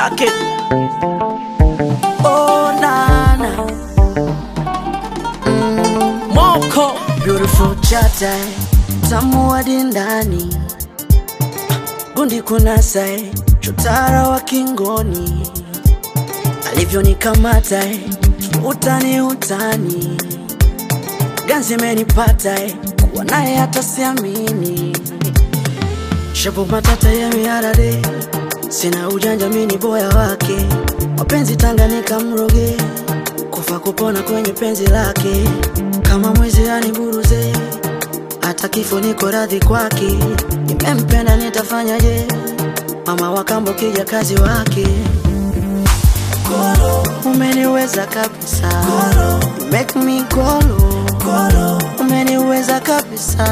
Rock it. Oh nana. Moko. Beautiful chata. Tamu hadi ndani. Gundi kunasai. Chotara wa kingoni. Alivyo nikamata. Utani utani. Ganzi menipata. Kuwa nae hata siamini. Shabu matata ya miarade. Sina ujanja mini boya wake. Wapenzi Tanganyika mroge. Kufa kupona kwenye penzi lake. Kama mwezi aniburuze. Hata kifo niko radhi kwake. Nimempenda nitafanyaje? Mama wa kambo kija kazi wake. Kolo, umeniweza kabisa. Kolo, you make me kolo. Kolo, umeniweza kabisa.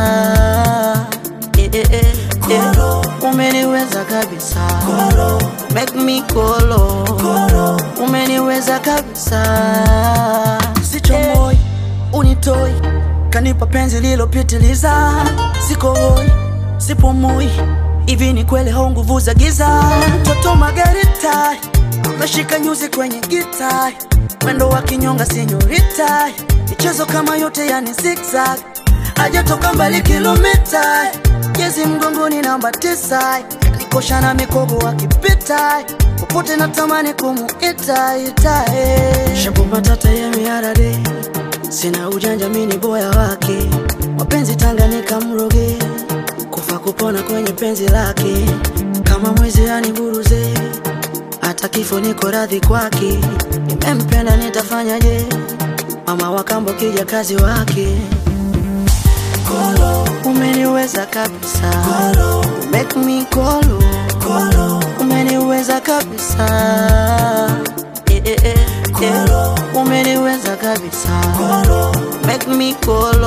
Kolo, umeniweza kabisa. Kolo, make me kolo. Kolo, umeniweza kabisa. Sichomoi, unitoi, kanipa penzi lilopitiliza. Siko hoi, sipumui, hivi ni kweli hau nguvu za giza. Mtoto Margarita, mashika nyuzi kwenye gita. Mwendo wa kinyonga senyorita. Michezo kama yote yani zigzag. Hajatoka mbali kilomita. Jezi mgongoni namba 9. Kanikosha na mikogo wakipita. Popote natamani kumuita ita. Shabu matata ya miarade. Sina ujanja mini boya wake. Wapenzi Tanganyika mroge. Kufa kupona kwenye penzi lake. Kama mwezi aniburuze. Hata kifo niko radhi kwake. Nimempenda nitafanyaje? Mama wa kambo kija kazi wake. Kolo, umeniweza kabisa. Kolo, make me kolo. Kolo, umeniweza kabisa. Kolo, umeniweza kabisa. Kolo, make me kolo.